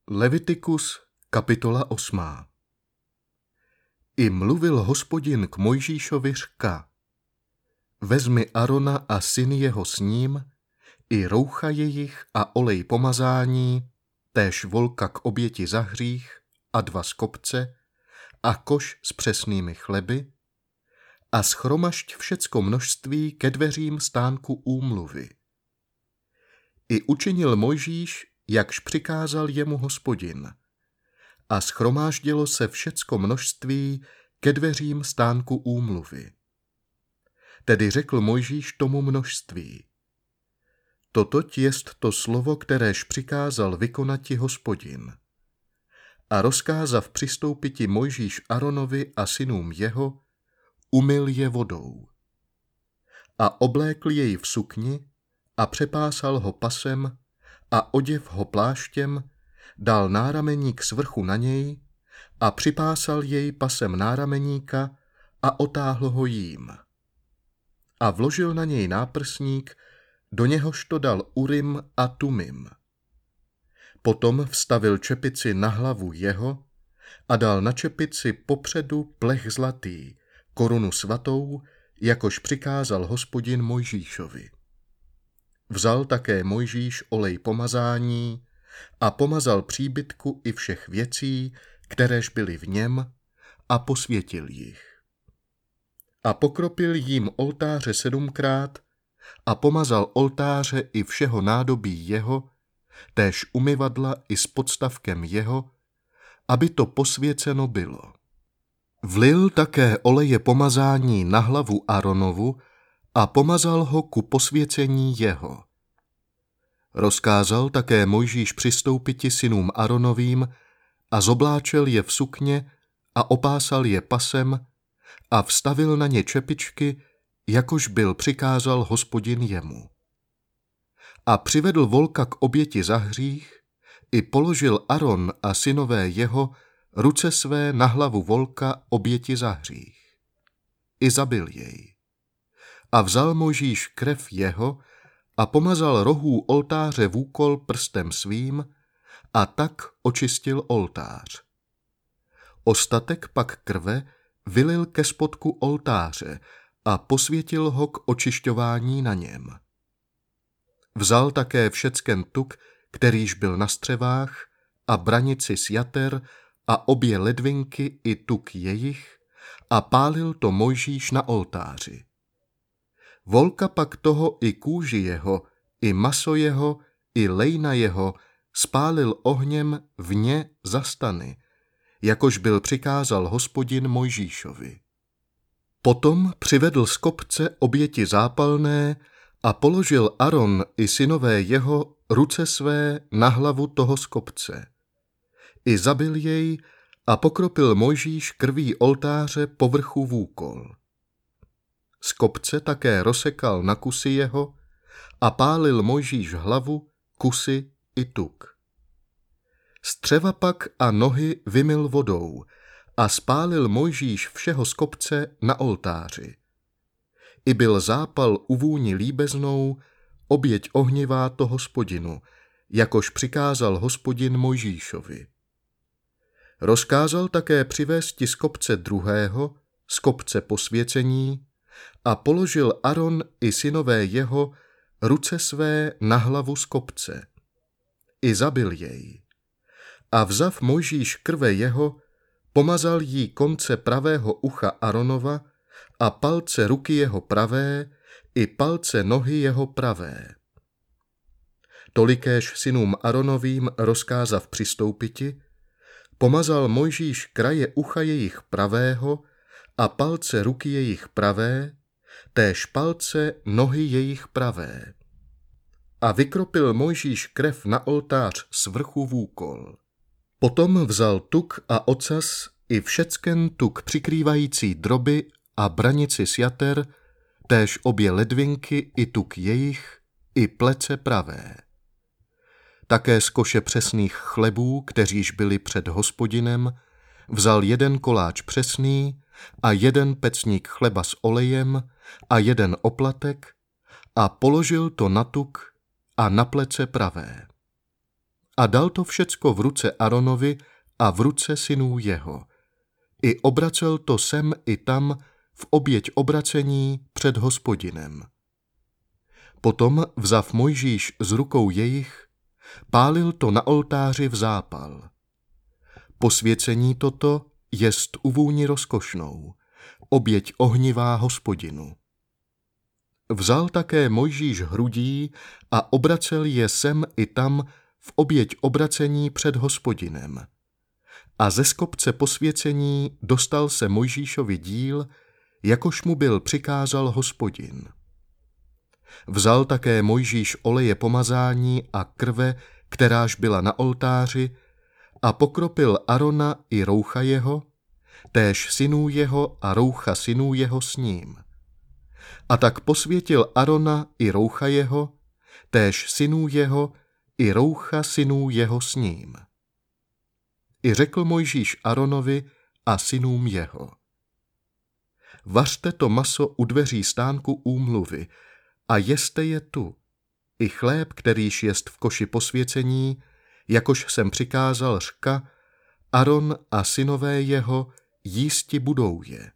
Levitikus, kapitola 8. I mluvil Hospodin k Mojžíšovi řka: Vezmi Arona a syny jeho s ním, i roucha jejich a olej pomazání, též volka k oběti za hřích a 2 skopce a koš s přesnými chleby a schromažď všecko množství ke dveřím stánku úmluvy. I učinil Mojžíš, jakž přikázal jemu Hospodin, a schromáždilo se všecko množství ke dveřím stánku úmluvy. Tedy řekl Mojžíš tomu množství: Totoť jest to slovo, kteréž přikázal vykonati Hospodin. A rozkázav přistoupiti Mojžíš Aronovi a synům jeho, umyl je vodou. A oblékl jej v sukni a přepásal ho pasem a oděv ho pláštěm, dal nárameník svrchu na něj a připásal jej pasem nárameníka a otáhl ho jím. A vložil na něj náprsník, do něhož to dal Urim a Tumim. Potom vstavil čepici na hlavu jeho a dal na čepici popředu plech zlatý, korunu svatou, jakož přikázal Hospodin Mojžíšovi. Vzal také Mojžíš olej pomazání a pomazal příbytku i všech věcí, kteréž byly v něm, a posvětil jich. A pokropil jím oltáře 7krát a pomazal oltáře i všeho nádobí jeho, též umyvadla i s podstavkem jeho, aby to posvěceno bylo. Vlil také oleje pomazání na hlavu Aronovu a pomazal ho ku posvěcení jeho. Rozkázal také Mojžíš přistoupiti synům Aronovým a zobláčel je v sukně a opásal je pasem a vstavil na ně čepičky, jakož byl přikázal Hospodin jemu. A přivedl volka k oběti za hřích, i položil Aron a synové jeho ruce své na hlavu volka oběti za hřích. I zabil jej. A vzal Mojžíš krev jeho a pomazal rohů oltáře vůkol prstem svým a tak očistil oltář. Ostatek pak krve vylil ke spodku oltáře a posvětil ho k očišťování na něm. Vzal také všecken tuk, kterýž byl na střevách, a branici z jater a obě ledvinky i tuk jejich a pálil to Mojžíš na oltáři. Volka pak toho i kůži jeho, i maso jeho, i lejna jeho spálil ohněm vně za stany, jakož byl přikázal Hospodin Mojžíšovi. Potom přivedl z kopce oběti zápalné a položil Aron i synové jeho ruce své na hlavu toho z kopce. I zabil jej a pokropil Mojžíš krví oltáře povrchu vůkol. Z kopce také rozsekal na kusy jeho a pálil Mojžíš hlavu, kusy i tuk. Střeva pak a nohy vymyl vodou a spálil Mojžíš všeho z kopce na oltáři. I byl zápal u vůni líbeznou, oběť ohnivá to Hospodinu, jakož přikázal Hospodin Mojžíšovi. Rozkázal také přivésti z kopce druhého, z kopce posvěcení, a položil Aron i synové jeho ruce své na hlavu z kopce. I zabil jej. A vzav Mojžíš krve jeho, pomazal jí konce pravého ucha Aronova a palce ruky jeho pravé i palce nohy jeho pravé. Tolikéž synům Aronovým rozkázav přistoupiti, pomazal Mojžíš kraje ucha jejich pravého a palce ruky jejich pravé, též palce nohy jejich pravé. A vykropil Mojžíš krev na oltář svrchu vůkol. Potom vzal tuk a ocas i všecken tuk přikrývající droby a branici z jater, též obě ledvinky i tuk jejich, i plece pravé. Také z koše přesných chlebů, kteříž byli před Hospodinem, vzal 1 koláč přesný a 1 pecník chleba s olejem a 1 oplatek a položil to na tuk a na plece pravé. A dal to všecko v ruce Aronovi a v ruce synů jeho. I obracel to sem i tam v oběť obracení před Hospodinem. Potom vzav Mojžíš z rukou jejich, pálil to na oltáři v zápal. Posvěcení toto jest u vůni rozkošnou, oběť ohnivá Hospodinu. Vzal také Mojžíš hrudí a obracel je sem i tam v oběť obracení před Hospodinem. A ze skopce posvěcení dostal se Mojžíšovi díl, jakož mu byl přikázal Hospodin. Vzal také Mojžíš oleje pomazání a krve, kteráž byla na oltáři, a pokropil Arona i roucha jeho, též synů jeho a roucha synů jeho s ním. A tak posvětil Arona i roucha jeho, též synů jeho i roucha synů jeho s ním. I řekl Mojžíš Aronovi a synům jeho: Vařte to maso u dveří stánku úmluvy a jeste je tu, i chléb, kterýž jest v koši posvěcení, jakož jsem přikázal řka, Aron a synové jeho jísti budou je.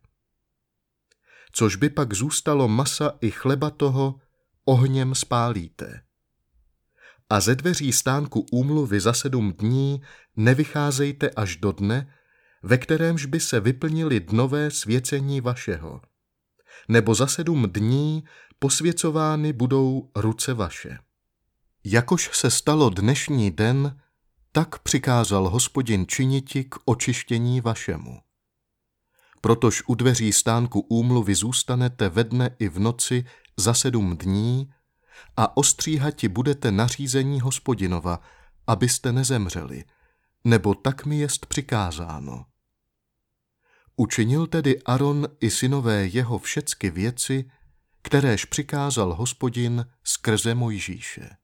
Což by pak zůstalo masa i chleba toho, ohněm spálíte. A ze dveří stánku úmluvy za 7 dní nevycházejte až do dne, ve kterémž by se vyplnili dnové svěcení vašeho, nebo za 7 dní posvěcovány budou ruce vaše. Jakož se stalo dnešní den, tak přikázal Hospodin činiti k očištění vašemu. Protož u dveří stánku úmluvy zůstanete ve dne i v noci za 7 dní a ostříhati budete nařízení Hospodinova, abyste nezemřeli, nebo tak mi jest přikázáno. Učinil tedy Aron i synové jeho všecky věci, kteréž přikázal Hospodin skrze Mojžíše.